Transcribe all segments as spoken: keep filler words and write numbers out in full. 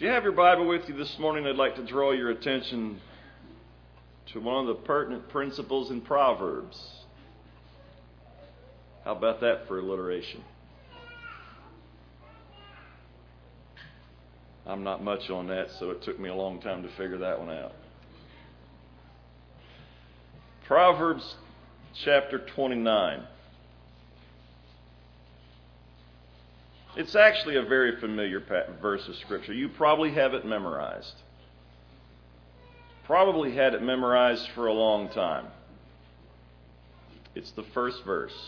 you have your Bible with you this morning, I'd like to draw your attention to one of the pertinent principles in Proverbs. How about that for alliteration? I'm not much on that, so it took me a long time to figure that one out. Proverbs chapter twenty-nine. It's actually a very familiar verse of Scripture. You probably have it memorized. Probably had it memorized for a long time. It's the first verse.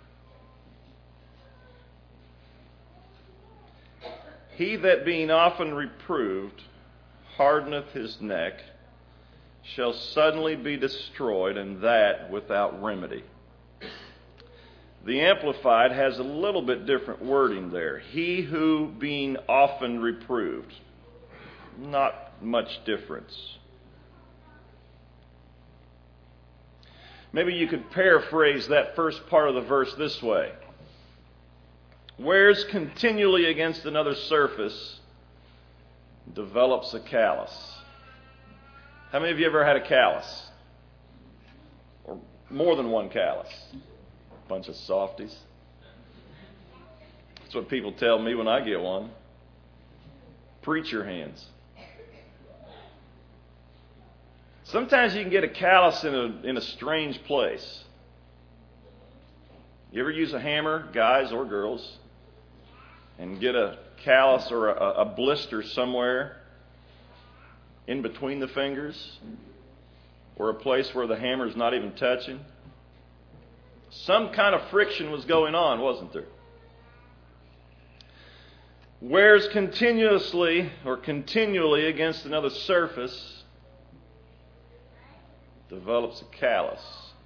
He that being often reproved hardeneth his neck shall suddenly be destroyed, and that without remedy. The Amplified has a little bit different wording there. He who being often reproved. Not much difference. Maybe you could paraphrase that first part of the verse this way. Wears continually against another surface, develops a callus. How many of you ever had a callus? Or more than one callus? Bunch of softies. That's what people tell me when I get one. Preacher hands. Sometimes you can get a callus in a in a strange place. You ever use a hammer, guys or girls, and get a callus or a, a blister somewhere in between the fingers, or a place where the hammer's not even touching? Some kind of friction was going on, wasn't there? Wears continuously or continually against another surface, develops a callus.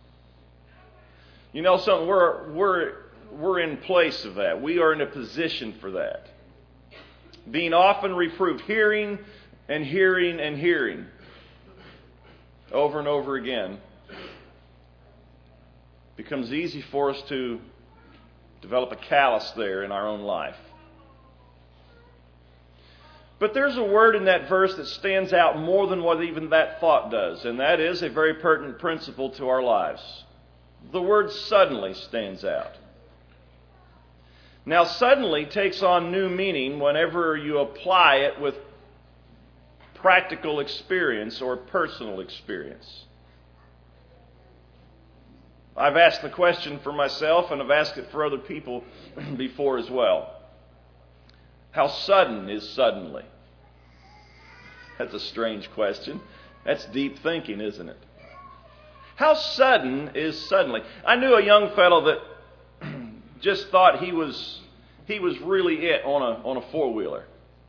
You know something? We're we're we're in place of that. We are in a position for that. Being often reproved, hearing and hearing and hearing over and over again, becomes easy for us to develop a callus there in our own life. But there's a word in that verse that stands out more than what even that thought does, and that is a very pertinent principle to our lives. The word suddenly stands out. Now, suddenly takes on new meaning whenever you apply it with practical experience or personal experience. I've asked the question for myself, and I've asked it for other people before as well. How sudden is suddenly? That's a strange question. That's deep thinking, isn't it? How sudden is suddenly? I knew a young fellow that just thought he was he was really it on a on a four-wheeler.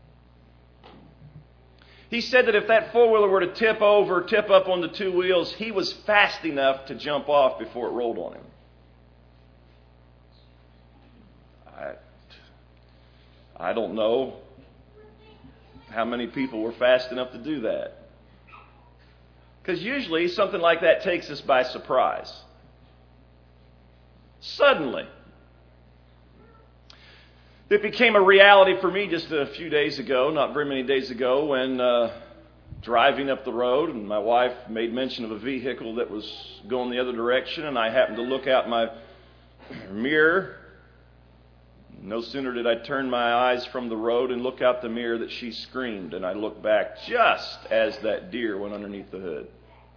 He said that if that four-wheeler were to tip over, tip up on the two wheels, he was fast enough to jump off before it rolled on him. I, I don't know how many people were fast enough to do that. Because usually something like that takes us by surprise. Suddenly. It became a reality for me just a few days ago, not very many days ago, when uh, driving up the road, and my wife made mention of a vehicle that was going the other direction, and I happened to look out my mirror. No sooner did I turn my eyes from the road and look out the mirror that she screamed, and I looked back just as that deer went underneath the hood.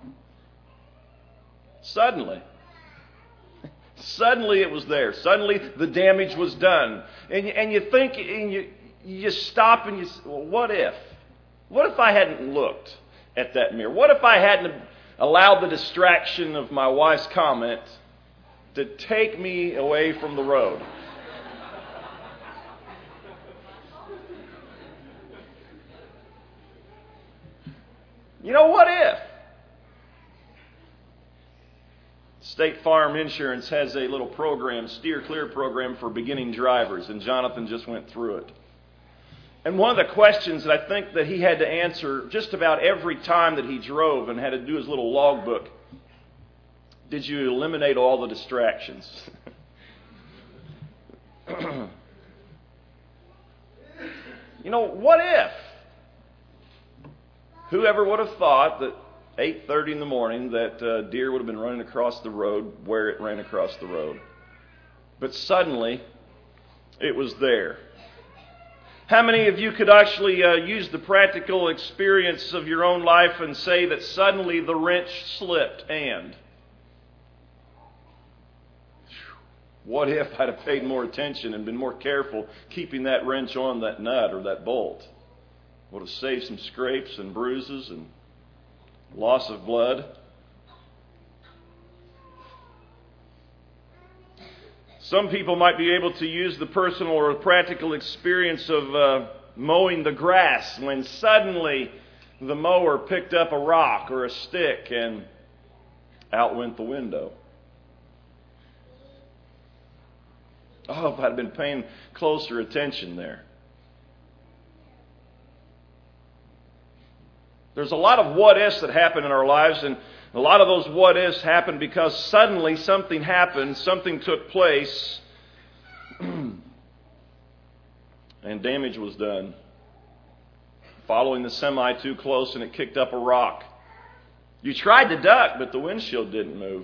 Suddenly. Suddenly it was there. Suddenly the damage was done. And, and you think, and you, you stop and you say, well, what if? What if I hadn't looked at that mirror? What if I hadn't allowed the distraction of my wife's comment to take me away from the road? You know, what if? State Farm Insurance has a little program, Steer Clear program for beginning drivers, and Jonathan just went through it. And one of the questions that I think that he had to answer just about every time that he drove and had to do his little logbook, did you eliminate all the distractions? You know, what if? Whoever would have thought that eight thirty in the morning that uh, deer would have been running across the road where it ran across the road. But suddenly, it was there. How many of you could actually uh, use the practical experience of your own life and say that suddenly the wrench slipped and... What if I'd have paid more attention and been more careful keeping that wrench on that nut or that bolt? Would have saved some scrapes and bruises and loss of blood. Some people might be able to use the personal or practical experience of uh, mowing the grass when suddenly the mower picked up a rock or a stick and out went the window. Oh, if I'd been paying closer attention there. There's a lot of what-ifs that happen in our lives, and a lot of those what-ifs happen because suddenly something happened, something took place, and damage was done. Following the semi too close, and it kicked up a rock. You tried to duck, but the windshield didn't move.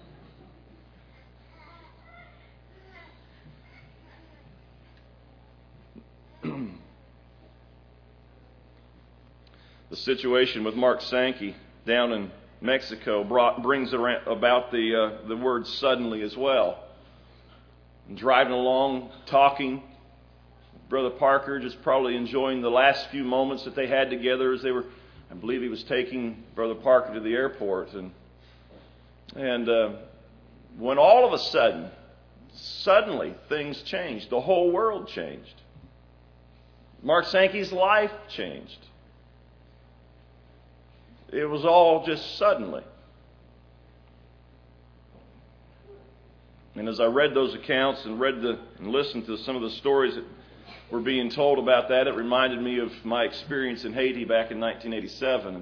The situation with Mark Sankey down in Mexico brought, brings around, about the uh, the word suddenly as well. And driving along, talking, Brother Parker just probably enjoying the last few moments that they had together as they were, I believe he was taking Brother Parker to the airport. And, and uh, when all of a sudden, suddenly things changed. The whole world changed. Mark Sankey's life changed. It was all just suddenly. And as I read those accounts and read the and listened to some of the stories that were being told about that, it reminded me of my experience in Haiti back in nineteen eighty-seven.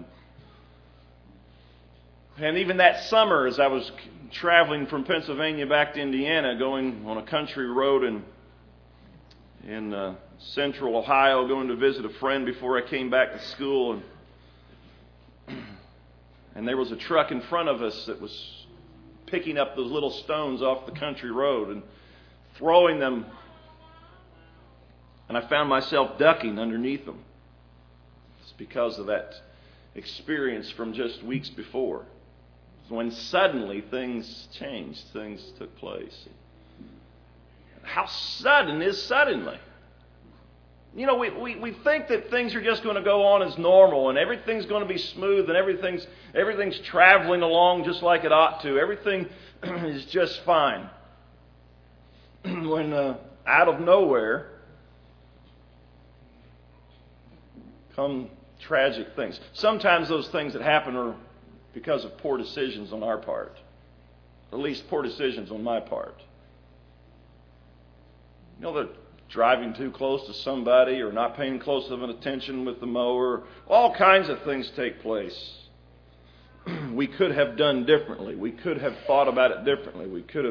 And even that summer, as I was traveling from Pennsylvania back to Indiana, going on a country road in in uh, central Ohio, going to visit a friend before I came back to school, and And there was a truck in front of us that was picking up those little stones off the country road and throwing them. And I found myself ducking underneath them. It's because of that experience from just weeks before. When suddenly things changed, things took place. How sudden is suddenly? You know, we, we, we think that things are just going to go on as normal and everything's going to be smooth and everything's everything's traveling along just like it ought to. Everything is just fine. When uh, out of nowhere come tragic things. Sometimes those things that happen are because of poor decisions on our part. At least poor decisions on my part. You know, the driving too close to somebody or not paying close enough attention with the mower. All kinds of things take place. We could have done differently. We could have thought about it differently. We could have...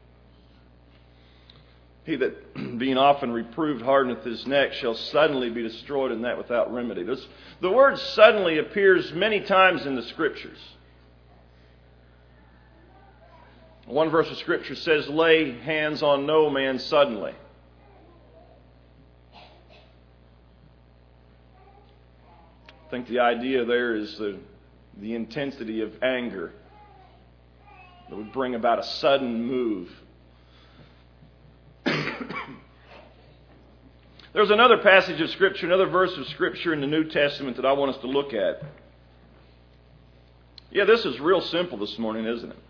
He that being often reproved hardeneth his neck shall suddenly be destroyed, and that without remedy. This, the word suddenly appears many times in the Scriptures. One verse of Scripture says, lay hands on no man suddenly. I think the idea there is the, the intensity of anger that would bring about a sudden move. There's another passage of Scripture, another verse of Scripture in the New Testament that I want us to look at. Yeah, this is real simple this morning, isn't it?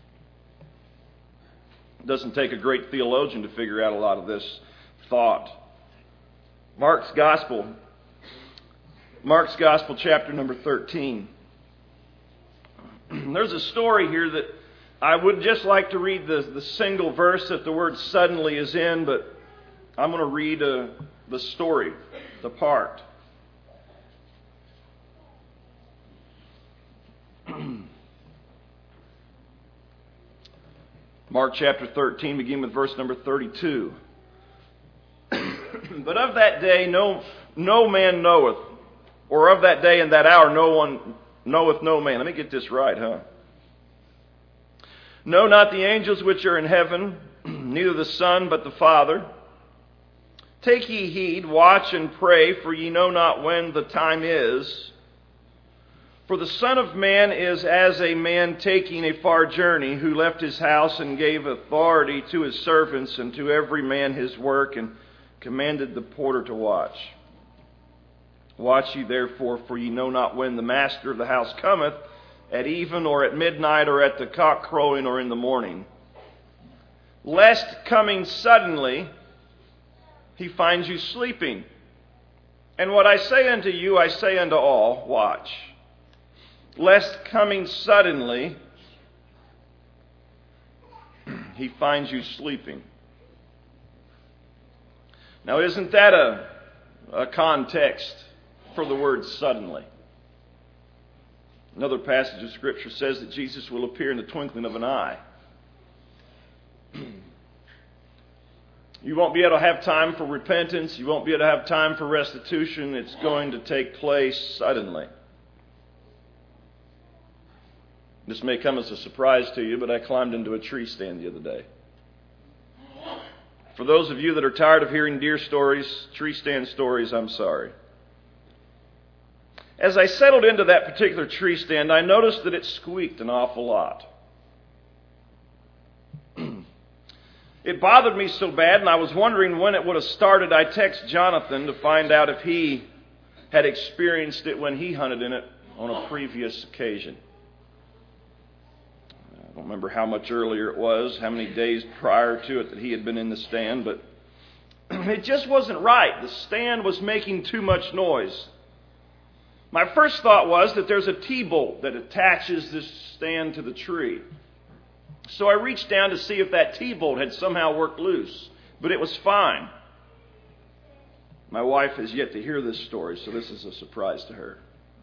It doesn't take a great theologian to figure out a lot of this thought. Mark's Gospel. Mark's Gospel, chapter number thirteen. There's a story here that I would just like to read the, the single verse that the word suddenly is in, but I'm going to read uh, the story, the part. Mark chapter thirteen, begin with verse number thirty-two. But of that day no, no man knoweth, Or of that day and that hour no one knoweth no man. Let me get this right, huh? No, not the angels which are in heaven, neither the Son, but the Father. Take ye heed, watch and pray, for ye know not when the time is. For the Son of Man is as a man taking a far journey, who left his house and gave authority to his servants and to every man his work, and commanded the porter to watch. Watch ye therefore, for ye know not when the master of the house cometh, at even, or at midnight, or at the cock crowing, or in the morning, lest coming suddenly he finds you sleeping. And what I say unto you, I say unto all, watch. Lest coming suddenly he finds you sleeping. Now, isn't that a, a context for the word suddenly? Another passage of Scripture says that Jesus will appear in the twinkling of an eye. You won't be able to have time for repentance. You won't be able to have time for restitution. It's going to take place suddenly. This may come as a surprise to you, but I climbed into a tree stand the other day. For those of you that are tired of hearing deer stories, tree stand stories, I'm sorry. As I settled into that particular tree stand, I noticed that it squeaked an awful lot. It bothered me so bad, and I was wondering when it would have started. I texted Jonathan to find out if he had experienced it when he hunted in it on a previous occasion. I don't remember how much earlier it was, how many days prior to it that he had been in the stand, but it just wasn't right. The stand was making too much noise. My first thought was that there's a T-bolt that attaches this stand to the tree. So I reached down to see if that T-bolt had somehow worked loose, but it was fine. My wife has yet to hear this story, so this is a surprise to her.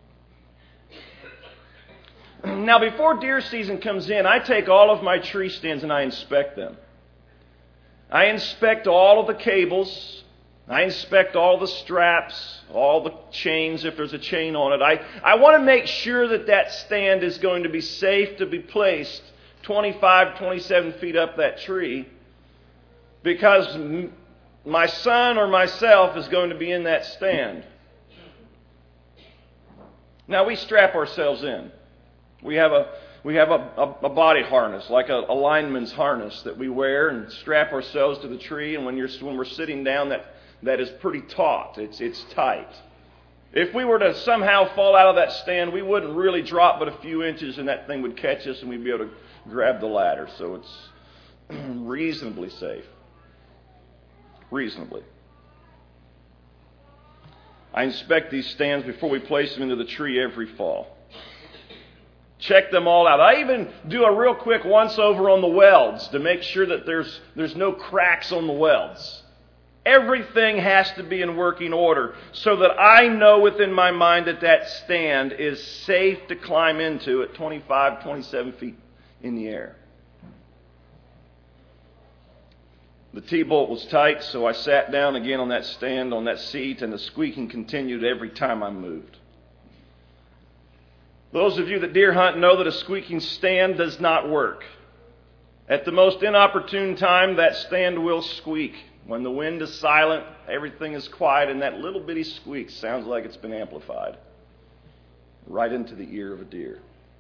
Now, before deer season comes in, I take all of my tree stands and I inspect them. I inspect all of the cables. I inspect all the straps, all the chains, if there's a chain on it. I, I want to make sure that that stand is going to be safe to be placed twenty-five, twenty-seven feet up that tree, because m- my son or myself is going to be in that stand. Now, we strap ourselves in. We have a we have a, a, a body harness, like a, a lineman's harness that we wear and strap ourselves to the tree. And when you're when we're sitting down, that that is pretty taut. It's it's tight. If we were to somehow fall out of that stand, we wouldn't really drop but a few inches, and that thing would catch us, and we'd be able to grab the ladder. So it's reasonably safe. Reasonably. I inspect these stands before we place them into the tree every fall. Check them all out. I even do a real quick once-over on the welds to make sure that there's there's no cracks on the welds. Everything has to be in working order so that I know within my mind that that stand is safe to climb into at twenty-five, twenty-seven feet in the air. The T-bolt was tight, so I sat down again on that stand, on that seat, and the squeaking continued every time I moved. Those of you that deer hunt know that a squeaking stand does not work. At the most inopportune time, that stand will squeak. When the wind is silent, everything is quiet, and that little bitty squeak sounds like it's been amplified right into the ear of a deer.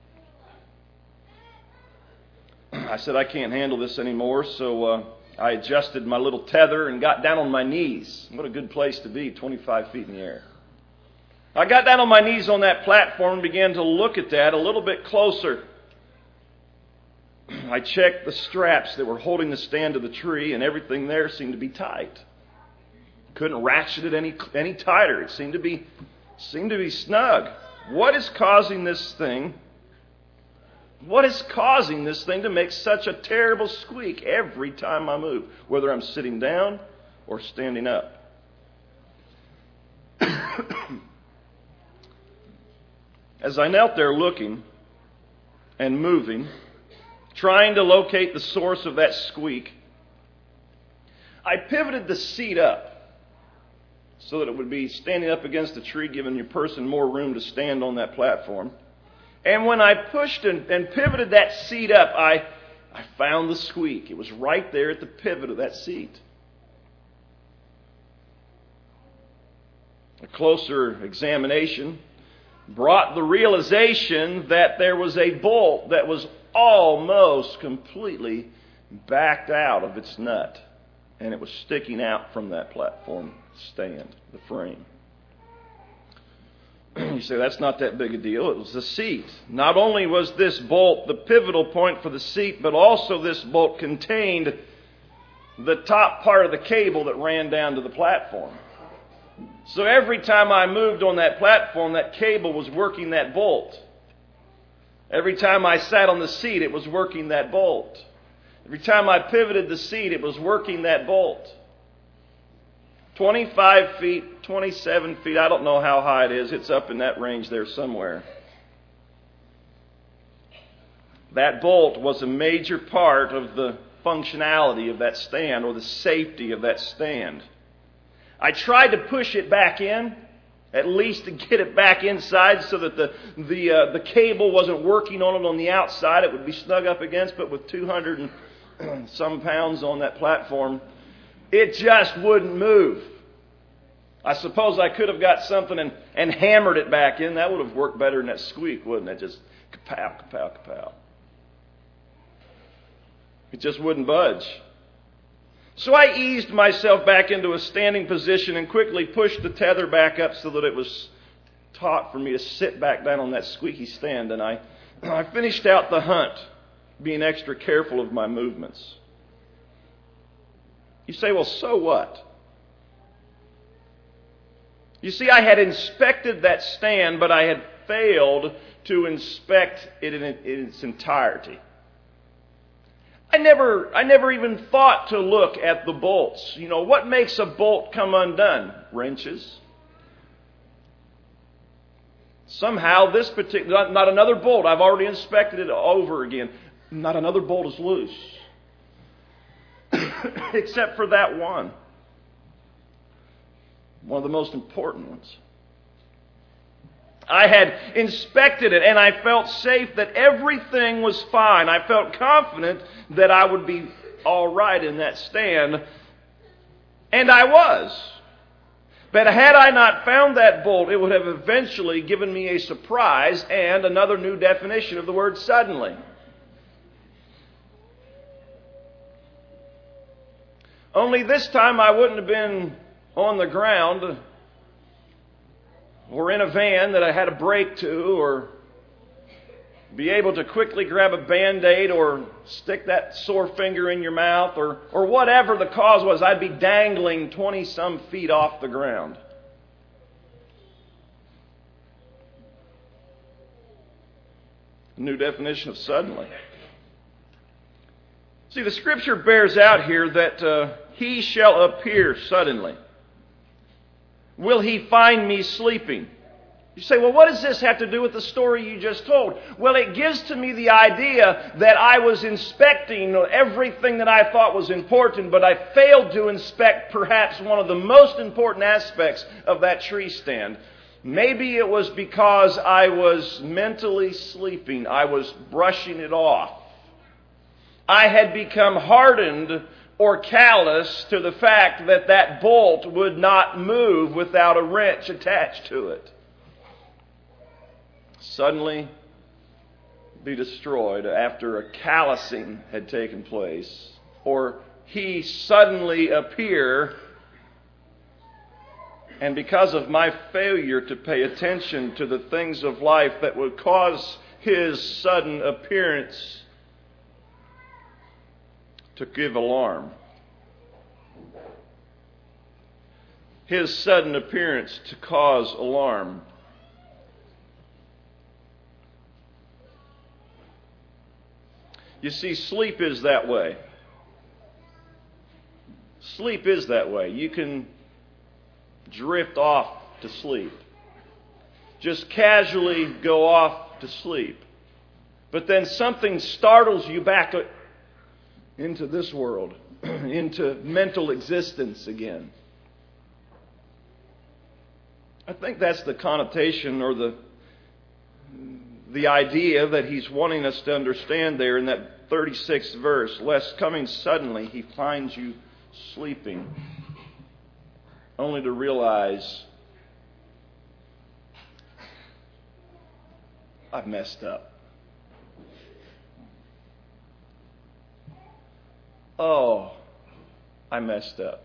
I said, I can't handle this anymore, so uh, I adjusted my little tether and got down on my knees. What a good place to be, twenty-five feet in the air. I got down on my knees on that platform and began to look at that a little bit closer. I checked the straps that were holding the stand to the tree, and everything there seemed to be tight. Couldn't ratchet it any any tighter. It seemed to be seemed to be snug. What is causing this thing? What is causing this thing to make such a terrible squeak every time I move, whether I'm sitting down or standing up? As I knelt there looking and moving, trying to locate the source of that squeak, I pivoted the seat up so that it would be standing up against the tree, giving your person more room to stand on that platform. And when I pushed and, and pivoted that seat up, I, I found the squeak. It was right there at the pivot of that seat. A closer examination brought the realization that there was a bolt that was almost completely backed out of its nut, and it was sticking out from that platform stand, the frame. You say, that's not that big a deal. It was the seat. Not only was this bolt the pivotal point for the seat, but also this bolt contained the top part of the cable that ran down to the platform. So every time I moved on that platform, that cable was working that bolt. Every time I sat on the seat, it was working that bolt. Every time I pivoted the seat, it was working that bolt. twenty-five feet, twenty-seven feet, I don't know how high it is. It's up in that range there somewhere. That bolt was a major part of the functionality of that stand, or the safety of that stand. I tried to push it back in, at least to get it back inside so that the the uh, the cable wasn't working on it on the outside. It would be snug up against, but with two hundred and some pounds on that platform, it just wouldn't move. I suppose I could have got something and, and hammered it back in. That would have worked better than that squeak, wouldn't it? Just kapow, kapow, kapow. It just wouldn't budge. So I eased myself back into a standing position and quickly pushed the tether back up so that it was taut for me to sit back down on that squeaky stand. And I, I finished out the hunt, being extra careful of my movements. You say, well, so what? You see, I had inspected that stand, but I had failed to inspect it in, in its entirety. I never, I never even thought to look at the bolts. You know, what makes a bolt come undone? Wrenches. Somehow this particular, not, not another bolt, I've already inspected it over again. Not another bolt is loose. Except for that one. One of the most important ones. I had inspected it and I felt safe that everything was fine. I felt confident that I would be all right in that stand. And I was. But had I not found that bolt, it would have eventually given me a surprise and another new definition of the word suddenly. Only this time I wouldn't have been on the ground or in a van that I had to brake to, or be able to quickly grab a Band-Aid or stick that sore finger in your mouth, or, or whatever the cause was. I'd be dangling twenty-some feet off the ground. A new definition of suddenly. See, the Scripture bears out here that uh, He shall appear suddenly. Will He find me sleeping? You say, well, what does this have to do with the story you just told? Well, it gives to me the idea that I was inspecting everything that I thought was important, but I failed to inspect perhaps one of the most important aspects of that tree stand. Maybe it was because I was mentally sleeping. I was brushing it off. I had become hardened or callous to the fact that that bolt would not move without a wrench attached to it. Suddenly be destroyed after a callousing had taken place, or He suddenly appear, and because of my failure to pay attention to the things of life that would cause His sudden appearance to give alarm. His sudden appearance to cause alarm. You see, sleep is that way. Sleep is that way. You can drift off to sleep. Just casually go off to sleep. But then something startles you back into this world, into mental existence again. I think that's the connotation or the the idea that he's wanting us to understand there in that thirty-sixth verse. Lest coming suddenly he finds you sleeping, only to realize, I've messed up. Oh, I messed up.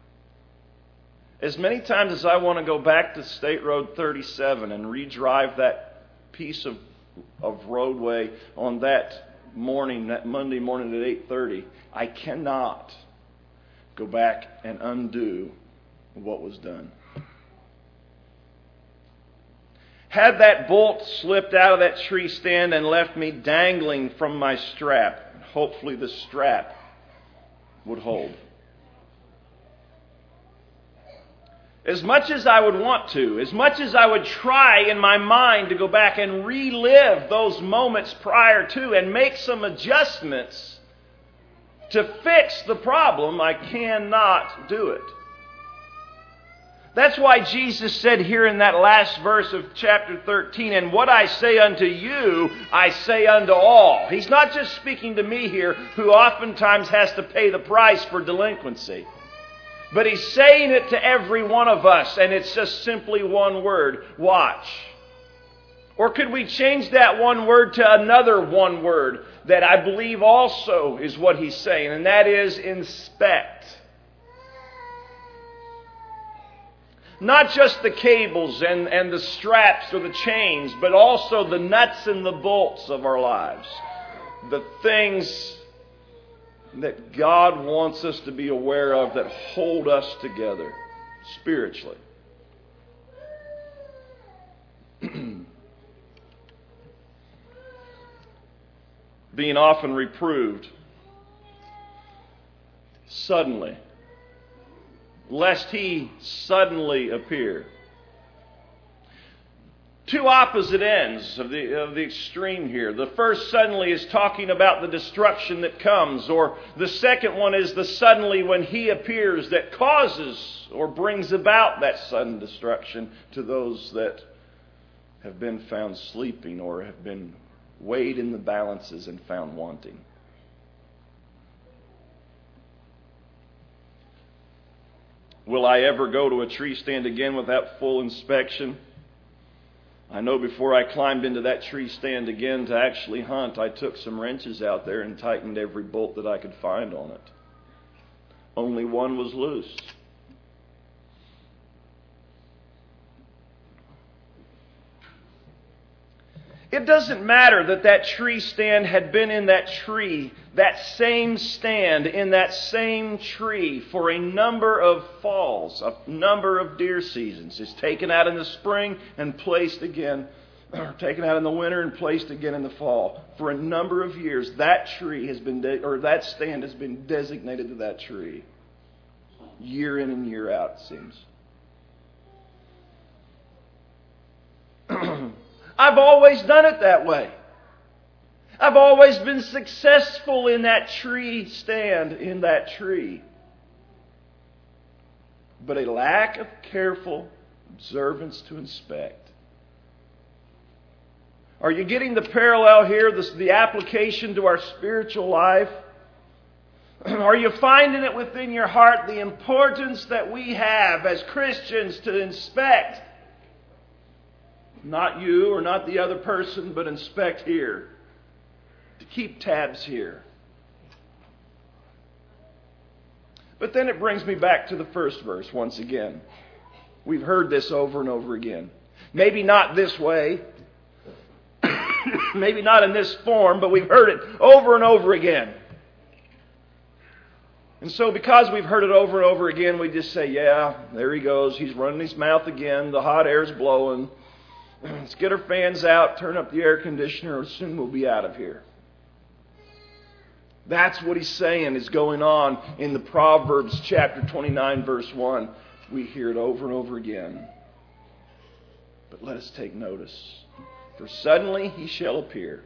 As many times as I want to go back to State Road thirty-seven and redrive that piece of, of roadway on that morning, that Monday morning at eight thirty, I cannot go back and undo what was done. Had that bolt slipped out of that tree stand and left me dangling from my strap, hopefully the strap would hold. As much as I would want to, as much as I would try in my mind to go back and relive those moments prior to and make some adjustments to fix the problem, I cannot do it. That's why Jesus said here in that last verse of chapter thirteen, and what I say unto you, I say unto all. He's not just speaking to me here, who oftentimes has to pay the price for delinquency. But he's saying it to every one of us, and it's just simply one word: watch. Or could we change that one word to another one word that I believe also is what he's saying, and that is inspect. Not just the cables and, and the straps or the chains, but also the nuts and the bolts of our lives. The things that God wants us to be aware of that hold us together spiritually. Being often reproved suddenly, lest he suddenly appear. Two opposite ends of the, of the extreme here. The first suddenly is talking about the destruction that comes, or the second one is the suddenly when he appears that causes or brings about that sudden destruction to those that have been found sleeping or have been weighed in the balances and found wanting. Will I ever go to a tree stand again without full inspection? I know before I climbed into that tree stand again to actually hunt, I took some wrenches out there and tightened every bolt that I could find on it. Only one was loose. It doesn't matter that that tree stand had been in that tree, that same stand in that same tree for a number of falls, a number of deer seasons. It's taken out in the spring and placed again, or taken out in the winter and placed again in the fall. For a number of years, that tree has been, de- or that stand has been designated to that tree. Year in and year out, it seems. I've always done it that way. I've always been successful in that tree stand, in that tree. But a lack of careful observance to inspect. Are you getting the parallel here, the, the application to our spiritual life? Are you finding it within your heart the importance that we have as Christians to inspect? Not you or not the other person, but inspect here. To keep tabs here. But then it brings me back to the first verse once again. We've heard this over and over again. Maybe not this way. Maybe not in this form, but we've heard it over and over again. And so because we've heard it over and over again, we just say, yeah, there he goes. He's running his mouth again. The hot air's blowing. Let's get our fans out, turn up the air conditioner, soon we'll be out of here. That's what he's saying is going on in the Proverbs chapter twenty-nine, verse one. We hear it over and over again. But let us take notice. For suddenly he shall appear.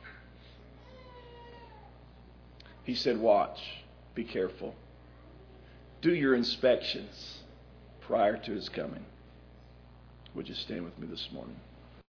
He said, watch, be careful. Do your inspections prior to his coming. Would you stand with me this morning?